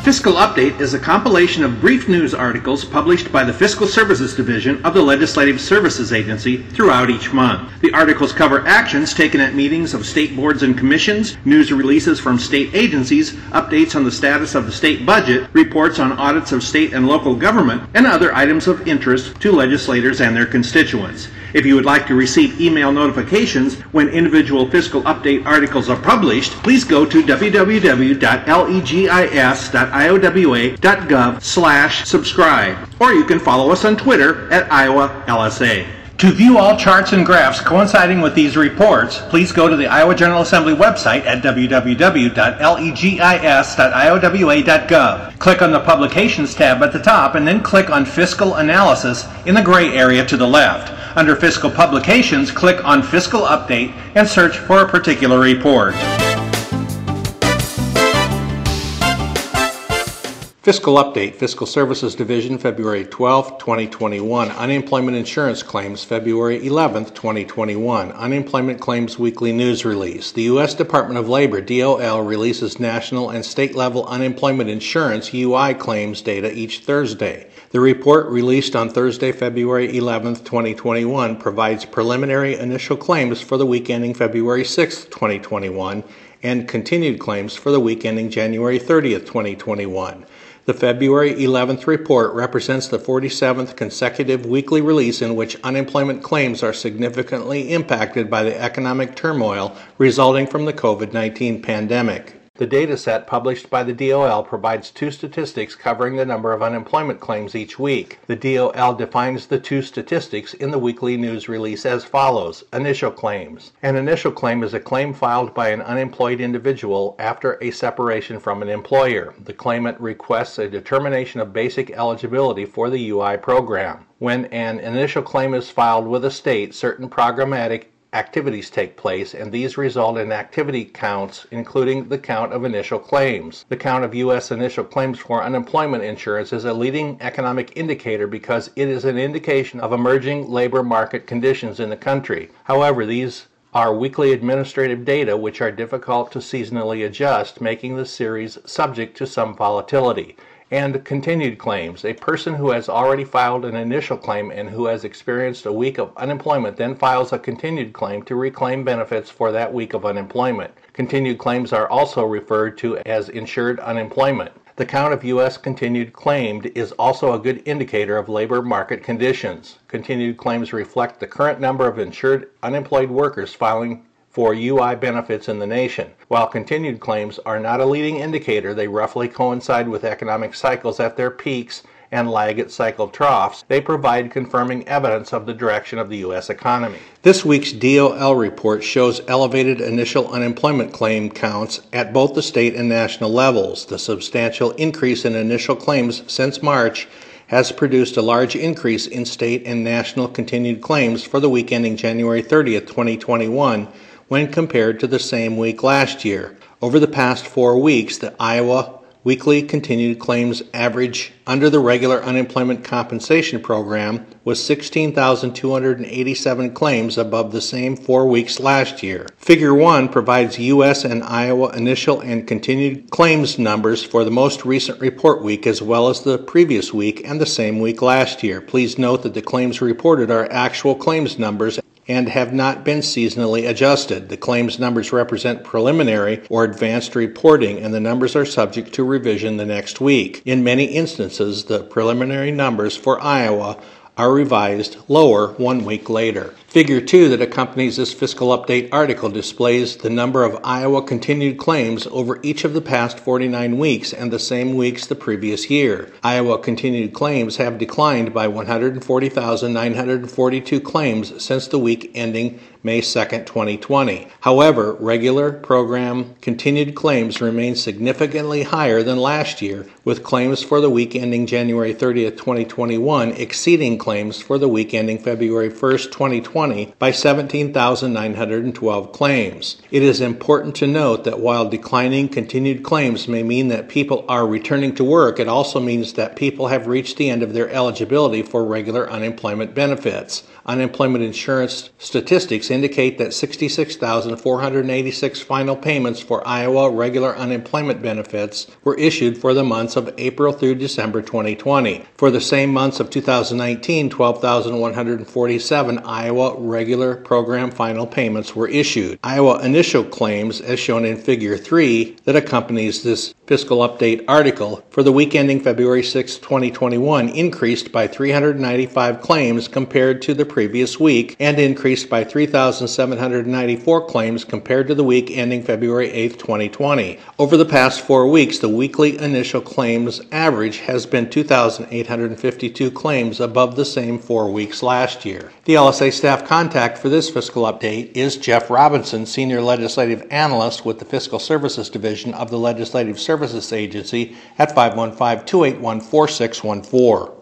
Fiscal Update is a compilation of brief news articles published by the Fiscal Services Division of the Legislative Services Agency throughout each month. The articles cover actions taken at meetings of state boards and commissions, news releases from state agencies, updates on the status of the state budget, reports on audits of state and local government, and other items of interest to legislators and their constituents. If you would like to receive email notifications when individual Fiscal Update articles are published, please go to www.legis.iowa.gov/subscribe, or you can follow us on Twitter at IowaLSA. To view all charts and graphs coinciding with these reports, please go to the Iowa General Assembly website at www.legis.iowa.gov. Click on the Publications tab at the top and then click on Fiscal Analysis in the gray area to the left. Under Fiscal Publications, click on Fiscal Update and search for a particular report. Fiscal Update, Fiscal Services Division, February 12, 2021. Unemployment insurance claims, February 11, 2021. Unemployment claims weekly news release. The U.S. Department of Labor, DOL, releases national and state-level unemployment insurance, UI, claims data each Thursday. The report, released on Thursday, February 11, 2021, provides preliminary initial claims for the week ending February 6, 2021, and continued claims for the week ending January 30, 2021. The February 11th report represents the 47th consecutive weekly release in which unemployment claims are significantly impacted by the economic turmoil resulting from the COVID-19 pandemic. The data set published by the DOL provides two statistics covering the number of unemployment claims each week. The DOL defines the two statistics in the weekly news release as follows. Initial claims. An initial claim is a claim filed by an unemployed individual after a separation from an employer. The claimant requests a determination of basic eligibility for the UI program. When an initial claim is filed with a state, certain programmatic activities take place, and these result in activity counts, including the count of initial claims. The count of U.S. initial claims for unemployment insurance is a leading economic indicator because it is an indication of emerging labor market conditions in the country. However, these are weekly administrative data which are difficult to seasonally adjust, making the series subject to some volatility. And continued claims. A person who has already filed an initial claim and who has experienced a week of unemployment then files a continued claim to reclaim benefits for that week of unemployment. Continued claims are also referred to as insured unemployment. The count of U.S. continued claimed is also a good indicator of labor market conditions. Continued claims reflect the current number of insured unemployed workers filing for UI benefits in the nation. While continued claims are not a leading indicator, they roughly coincide with economic cycles at their peaks and lag at cycle troughs. They provide confirming evidence of the direction of the U.S. economy. This week's DOL report shows elevated initial unemployment claim counts at both the state and national levels. The substantial increase in initial claims since March has produced a large increase in state and national continued claims for the week ending January 30, 2021, when compared to the same week last year. Over the past 4 weeks, the Iowa weekly continued claims average under the regular unemployment compensation program was 16,287 claims above the same 4 weeks last year. Figure 1 provides U.S. and Iowa initial and continued claims numbers for the most recent report week as well as the previous week and the same week last year. Please note that the claims reported are actual claims numbers and have not been seasonally adjusted. The claims numbers represent preliminary or advanced reporting, and the numbers are subject to revision the next week. In many instances, the preliminary numbers for Iowa are revised lower 1 week later. Figure 2 that accompanies this Fiscal Update article displays the number of Iowa continued claims over each of the past 49 weeks and the same weeks the previous year. Iowa continued claims have declined by 140,942 claims since the week ending May 2, 2020. However, regular program continued claims remain significantly higher than last year, with claims for the week ending January 30, 2021 exceeding claims for the week ending February 1, 2020 by 17,912 claims. It is important to note that while declining continued claims may mean that people are returning to work, it also means that people have reached the end of their eligibility for regular unemployment benefits. Unemployment insurance statistics indicate that 66,486 final payments for Iowa regular unemployment benefits were issued for the months of April through December 2020. For the same months of 2019, 12,147 Iowa regular program final payments were issued. Iowa initial claims, as shown in Figure 3 that accompanies this fiscal update article, for the week ending February 6, 2021, increased by 395 claims compared to the previous week and increased by 3,794 claims compared to the week ending February 8, 2020. Over the past 4 weeks, the weekly initial claims average has been 2,852 claims above the same 4 weeks last year. The LSA staff contact for this fiscal update is Jeff Robinson, Senior Legislative Analyst with the Fiscal Services Division of the Legislative Services Agency at 515-281-4614.